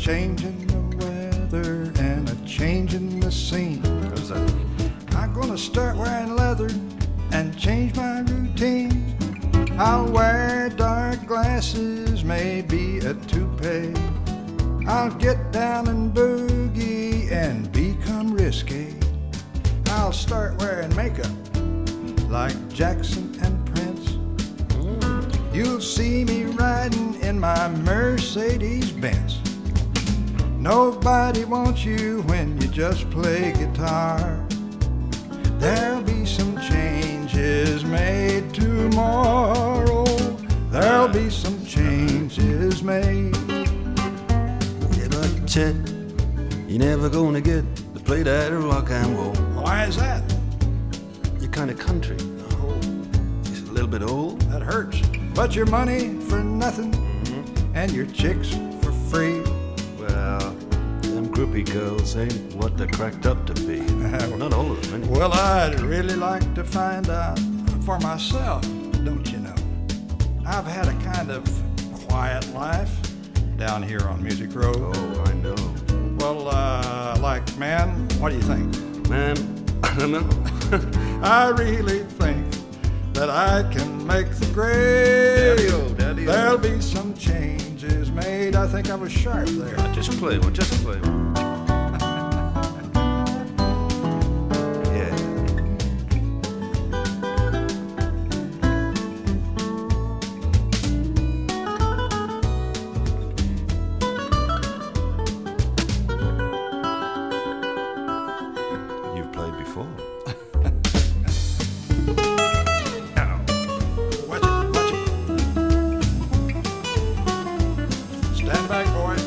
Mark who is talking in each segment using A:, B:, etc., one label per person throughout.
A: change in the weather and a change in the scene.
B: How's that?
A: I'm gonna start wearing leather and change my routine. I'll wear dark glasses, maybe a toupee. I'll get down and boogie and become risky. I'll start wearing makeup like Jackson and Prince. You'll see me riding in my Mercedes-Benz. Nobody wants you when you just play guitar. There'll be some changes made tomorrow. There'll be some changes made.
B: Yeah, but Chet, you're never gonna get to play that rock and roll.
A: Why is that?
B: You're kind of country.
A: Oh,
B: It's a little bit old.
A: that hurts. But your money for nothing and your chicks for free.
B: Well, them groupie girls ain't what they're cracked up to be. Not all of them, anyway.
A: Well, I'd really like to find out for myself, don't you know? I've had a kind of quiet life down here on Music Road.
B: Oh, I know.
A: Well, man, what do you think?
B: Man, I don't know.
A: I really think that I can make the grade.
B: Daddy-o, daddy-o.
A: There'll be some changes made. I think I was sharp there.
B: Just play one, just play one. Yeah. You've played before.
A: Watch it. Stand back, boy.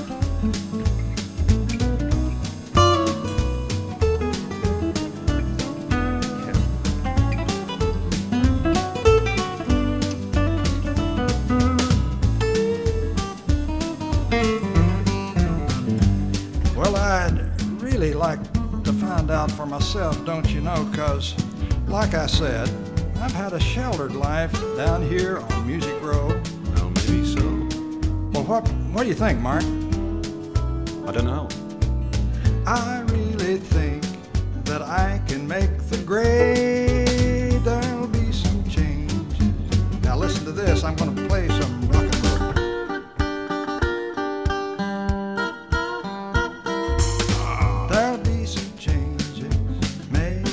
A: Well, I'd really like to find out for myself, don't you know, 'cause like I said, I've had a sheltered life down here on Music Road.
B: Well, maybe so.
A: Well, what do you think, Mark?
B: I don't know.
A: I really think that I can make the grade. There'll be some changes. Now listen to this. I'm going to play some rock and roll. There'll be some changes made.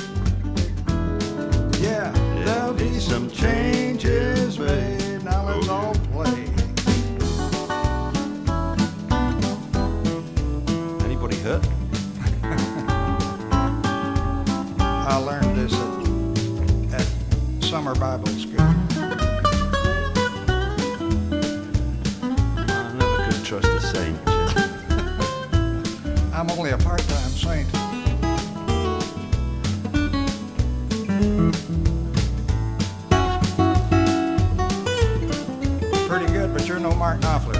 A: Yeah, there'll be some changes made. Now let's all play.
B: Anybody hurt?
A: I learned this at summer Bible school.
B: I never could trust a saint.
A: I'm only a part-time saint. Pretty good, but you're no Mark Knopfler.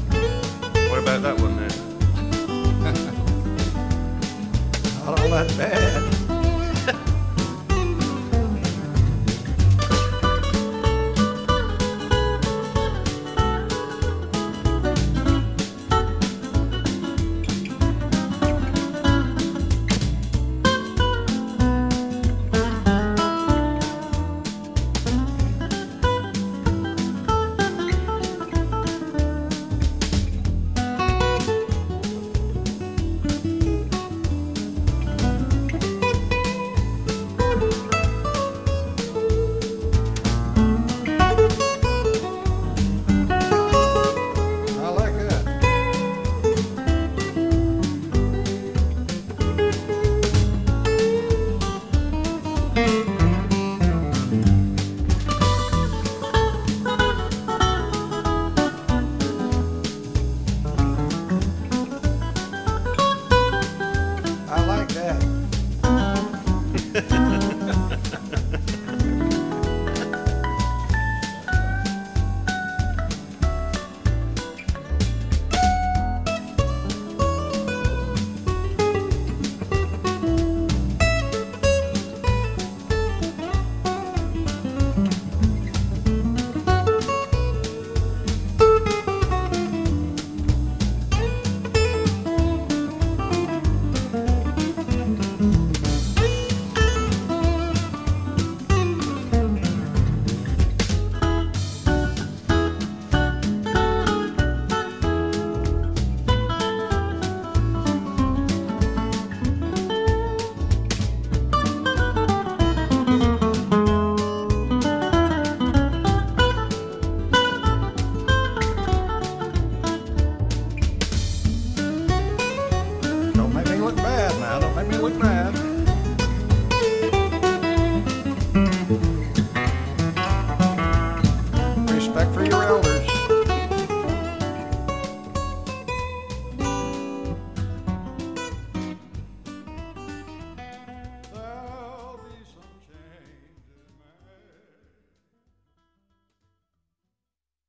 B: What about that one there?
A: Not all that bad.